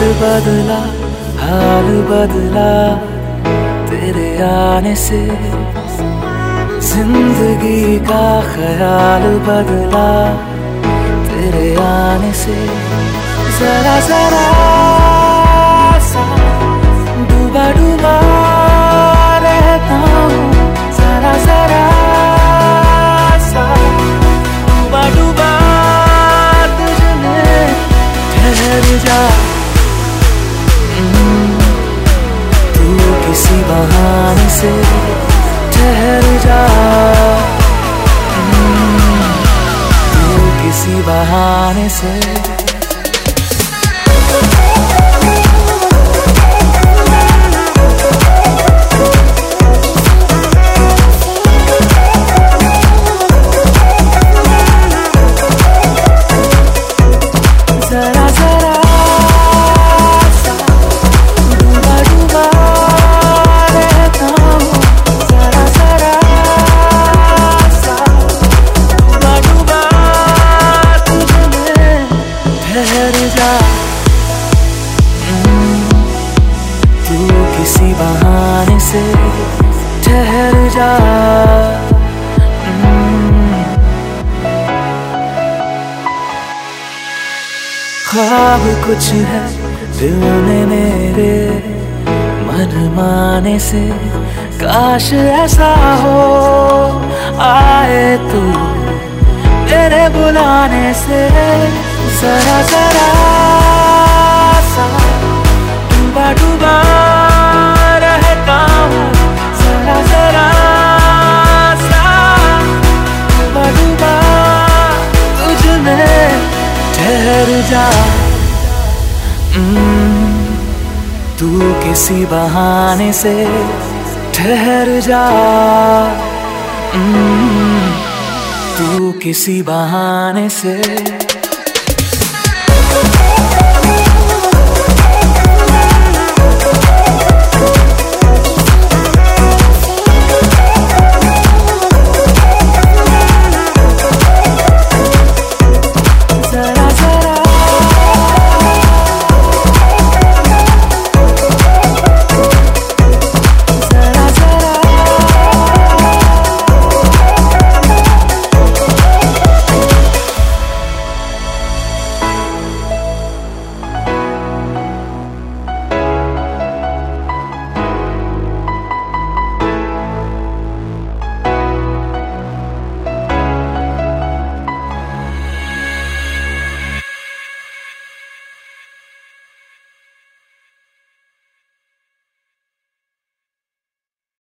बदला, हाल बदला तेरे आने से। जिंदगी का ख्याल बदला तेरे आने से। जरा जरा सा डूबा डूबा रहता हूँ, जरा जरा सा डूबा डूबा तुझमें। ठहर जा तू किसी बहाने से, ठहर जा तू किसी बहाने से। जरा जरा सा डूबा डूबा रहता हूँ, जरा जरा सा डूबा डूबा तुझमें। ठहर जा तू किसी बहाने से, ठहर जा। ख्वाब कुछ है दिल में मेरे मन माने से, काश ऐसा हो आए तू मेरे बुलाने से। जरा जरा सा डूबा डूबा रहता हूँ, जरा जरा सा डूबा डूबा तुझमें। ठहर जा तू किसी बहाने से, ठहर जा तू किसी बहाने से।